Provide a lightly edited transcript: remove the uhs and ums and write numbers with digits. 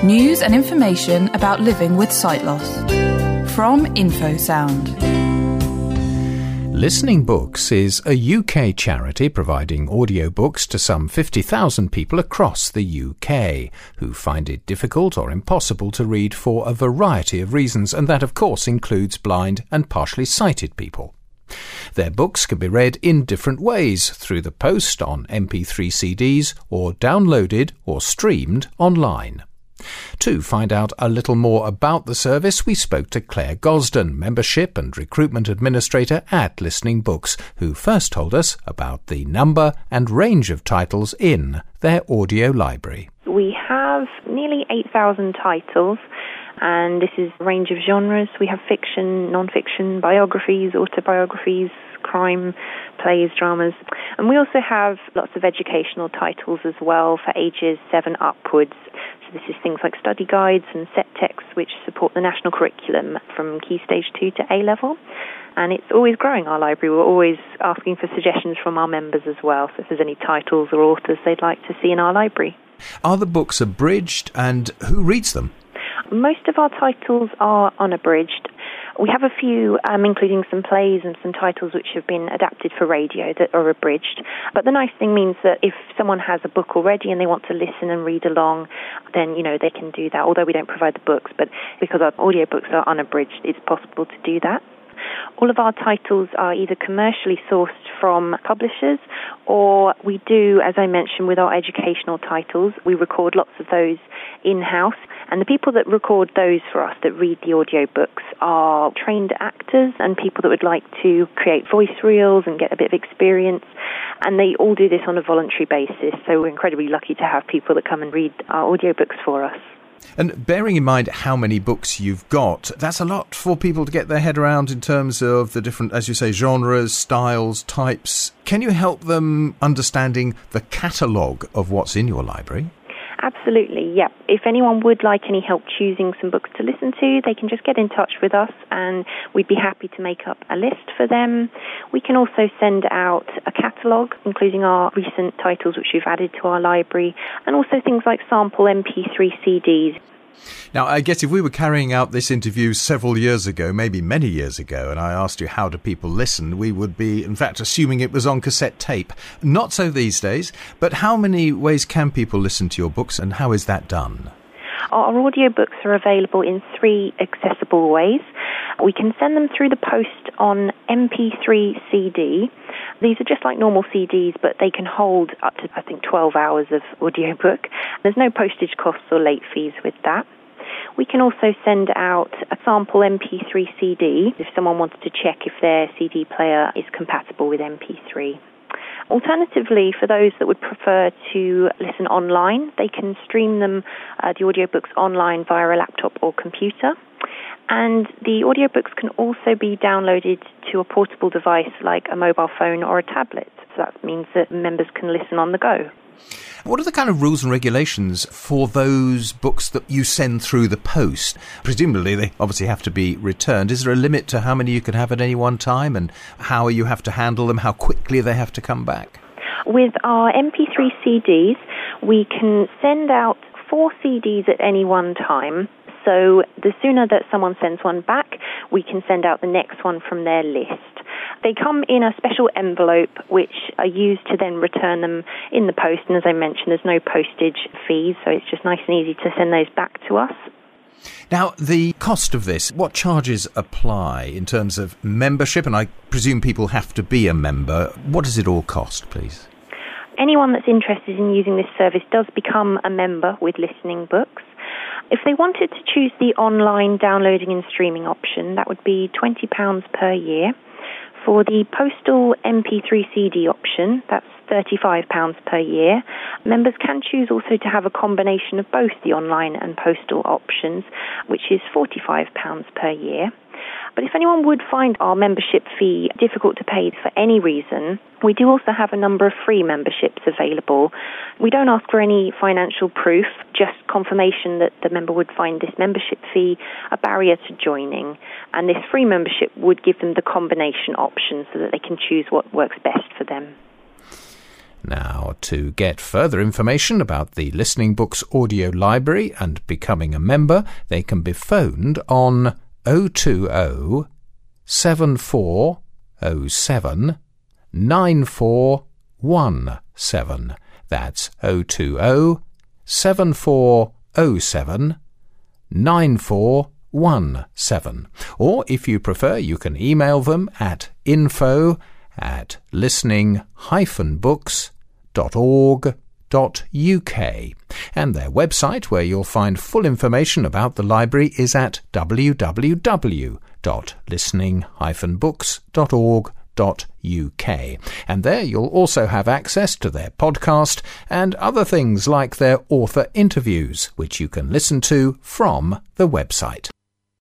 News and information about living with sight loss. From InfoSound. Listening Books is a UK charity providing audiobooks to some 50,000 people across the UK who find it difficult or impossible to read for a variety of reasons, and that of course includes blind and partially sighted people. Their books can be read in different ways, through the post, on MP3 CDs, or downloaded or streamed online. To find out a little more about the service, we spoke to Claire Gosden, Membership and Recruitment Administrator at Listening Books, who first told us about the number and range of titles in their audio library. We have nearly 8,000 titles, and this is a range of genres. We have fiction, non-fiction, biographies, autobiographies, crime, plays, dramas. And we also have lots of educational titles as well for ages 7 upwards. So this is things like study guides and set texts which support the national curriculum from Key Stage 2 to A-level. And it's always growing, our library. We're always asking for suggestions from our members as well, so if there's any titles or authors they'd like to see in our library. Are the books abridged, and who reads them? Most of our titles are unabridged. We have a few, including some plays and some titles which have been adapted for radio that are abridged. But the nice thing means that if someone has a book already and they want to listen and read along, then, they can do that, although we don't provide the books. But because our audiobooks are unabridged, it's possible to do that. All of our titles are either commercially sourced from publishers, or we do, as I mentioned, with our educational titles, we record lots of those in-house. And the people that record those for us, that read the audiobooks, are trained actors and people that would like to create voice reels and get a bit of experience. And they all do this on a voluntary basis. So we're incredibly lucky to have people that come and read our audiobooks for us. And bearing in mind how many books you've got, that's a lot for people to get their head around in terms of the different, as you say, genres, styles, types. Can you help them understanding the catalogue of what's in your library? Absolutely, yeah. If anyone would like any help choosing some books to listen to, they can just get in touch with us and we'd be happy to make up a list for them. We can also send out a catalogue, including our recent titles which we've added to our library, and also things like sample MP3 CDs. Now, I guess if we were carrying out this interview several years ago, maybe many years ago, and I asked you how do people listen, we would be, in fact, assuming it was on cassette tape. Not so these days, but how many ways can people listen to your books, and how is that done? Our audiobooks are available in 3 accessible ways. We can send them through the post on MP3 CD. These are just like normal CDs, but they can hold up to, 12 hours of audiobook. There's no postage costs or late fees with that. We can also send out a sample MP3 CD if someone wanted to check if their CD player is compatible with MP3. Alternatively, for those that would prefer to listen online, they can stream them, the audiobooks online via a laptop or computer. And the audiobooks can also be downloaded to a portable device like a mobile phone or a tablet. So that means that members can listen on the go. What are the kind of rules and regulations for those books that you send through the post? Presumably they obviously have to be returned. Is there a limit to how many you can have at any one time, and how you have to handle them, how quickly they have to come back? With our MP3 CDs, we can send out 4 CDs at any one time. So the sooner that someone sends one back, we can send out the next one from their list. They come in a special envelope which are used to then return them in the post, and as I mentioned, there's no postage fees, so it's just nice and easy to send those back to us. Now, the cost of this, what charges apply in terms of membership? And I presume people have to be a member. What does it all cost, please? Anyone that's interested in using this service does become a member with Listening Books. If they wanted to choose the online downloading and streaming option, that would be £20 per year. For the postal MP3 CD option, that's £35 per year. Members can choose also to have a combination of both the online and postal options, which is £45 per year. But if anyone would find our membership fee difficult to pay for any reason, we do also have a number of free memberships available. We don't ask for any financial proof, just confirmation that the member would find this membership fee a barrier to joining. And this free membership would give them the combination option so that they can choose what works best for them. Now, to get further information about the Listening Books audio library and becoming a member, they can be phoned on 020 7407 9417. That's 020 7407 9417. Or, if you prefer, you can email them at info@listening-books.org.uk, and their website, where you'll find full information about the library, is at www.listening-books.org.uk, and there you'll also have access to their podcast and other things like their author interviews, which you can listen to from the website.